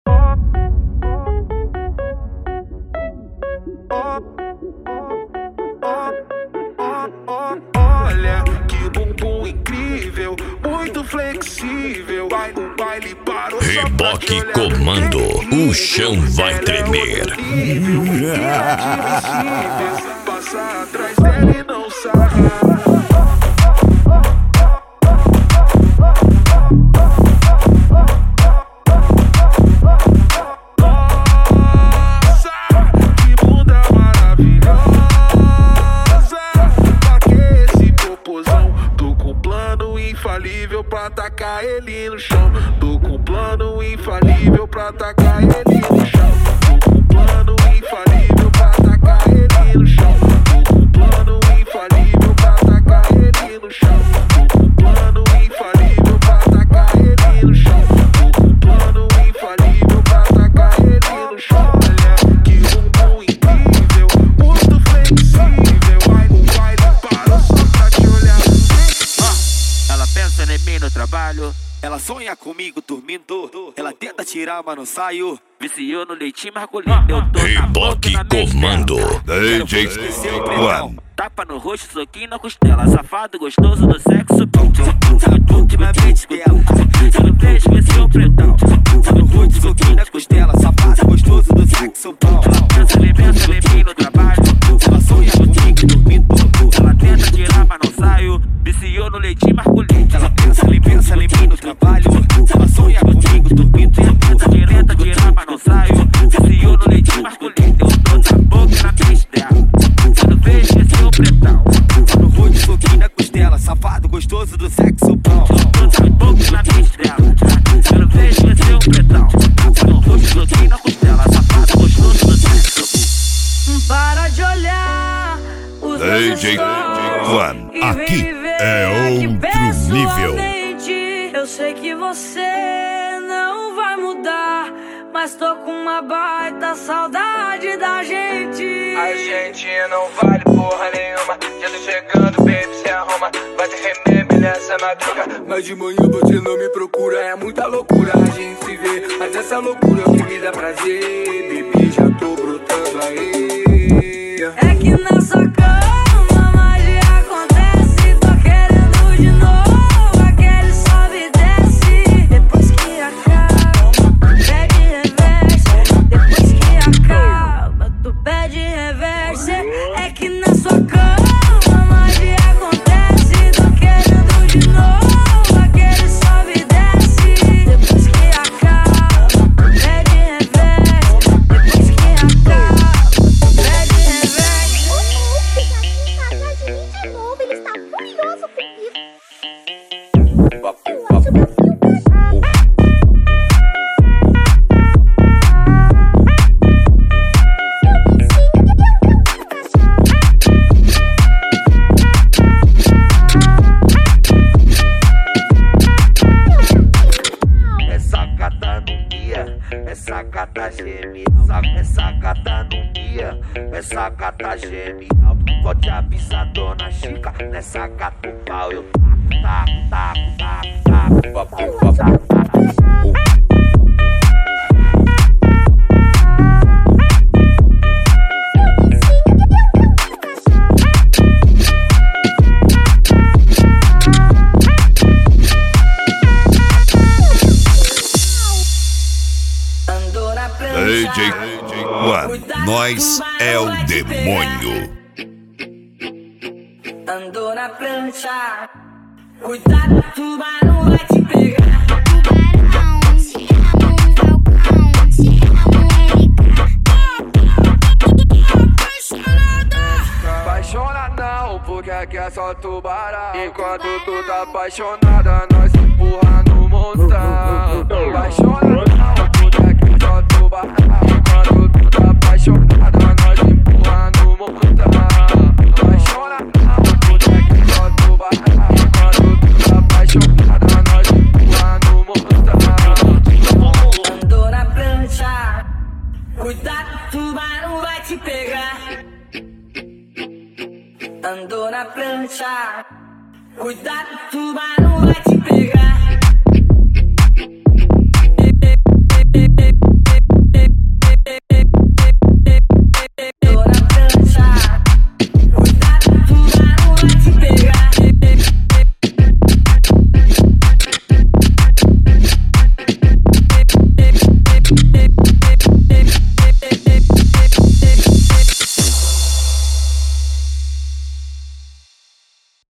Olha que bumbum incrível, muito flexível. O baile parou. Reboque comando, o chão vai tremer. Passa atrás dele e não sabe. Infalível pra tacar ele no chão. Tô com plano infalível pra tacar ele no chão. Tô com plano infalível pra tacar ele no chão. Tô com plano infalível pra tacar ele no chão. Tô com plano infalível pra tacar ele no chão. Tô com plano infalível pra tacar ele no chão. Olha que bumbum incrível, muito flexível. O baile parou só pra te olhar. Ela pensa em mim no trabalho, ela sonha comigo dormindo. Ela tenta tirar, mas não saio. Viciou no leitinho masculino. Eu tô Reboque comando, DJ One. Tapa no rosto, soquinho na costela. Safado, gostoso do sexo. Ultimamente dela. Eu não vejo esse é o pretão. No rosto, soquinho na costela. Safado, gostoso do sexo. Ela pensa em mim no trabalho, ela sonha comigo dormindo. Ela tenta tirar, mas não saio. Viciou no leitinho masculino. Ela pensa em mim no trabalho, ela sonha comigo dormindo. Tenta tirar, mas não saio. Viciou no leitinho masculino. Eu tô na boca na pista dela. Eu não vejo esse é o pretão. No rosto, soquinho na costela. Safado, gostoso do sexo bom. Eu tô na boca na pista dela. Eu não vejo esse é o pretão. No rosto, soquinho na costela. Safado, gostoso do sexo. Para de olhar os DJ One, aqui é outro nível. Eu sei que você não vai mudar, mas tô com uma baita saudade da gente. A gente não vale porra nenhuma. Já tô chegando, baby, se arruma. Vai te remember nessa madruga. Mas de manhã você não me procura. É muita loucura a gente se vê, mas essa loucura que me dá prazer. Baby, já tô brotando aí. É que na sua cama magia acontece. Tô querendo de novo aquele sobe e desce. Depois que acaba, pede reverse. Depois que acaba, tu pede reverse. É que na sua cama magia acontece. Tô querendo de novo aquele sobe e desce. Depois que acaba, pede reverse. Depois que acaba, pede reverse. De novo, ele está furioso comigo. Essa gata no Mia, essa gata geme. Essa gata no Mia, essa gata geme. Pode avisar dona Chica, nessa gata o pau eu taco. Andou na DJ prancha. One, nós é o demônio. Andou na prancha. Cuidado, tubarão vai te pegar. Tubarão, se rama um falcão, se rama um Apaixonadão, porque aqui é só tubarão. Enquanto tu tá apaixonada, nós empurra no montão. Apaixonadão, porque aqui é só tubarão. Enquanto tu tá apaixonada, nós empurra no montão. Apaixonadão, porque aqui é só tubarão. Enquanto tu tá apaixonada, nós empurra no montão. Andou na prancha. Cuidado, tubarão vai te pegar. Andou na prancha. Cuidado, tubarão vai te pegar.